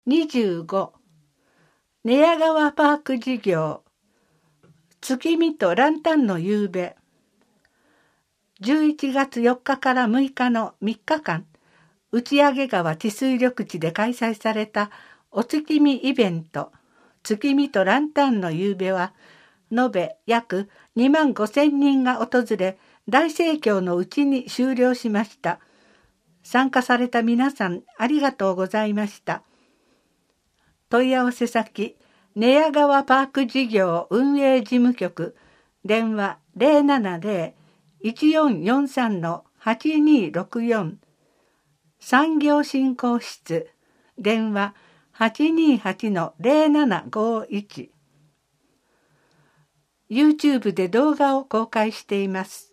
25寝屋川パーク事業月見とランタンの夕べ11月4日から6日の3日間内上川治水緑地で開催されたお月見イベント月見とランタンの夕べは延べ約2万5,000人が訪れ大盛況のうちに終了しました。参加された皆さんありがとうございました。問い合わせ先寝屋川パーク事業運営事務局電話 070-1443-8264 産業振興室電話 828-0751 YouTube で動画を公開しています。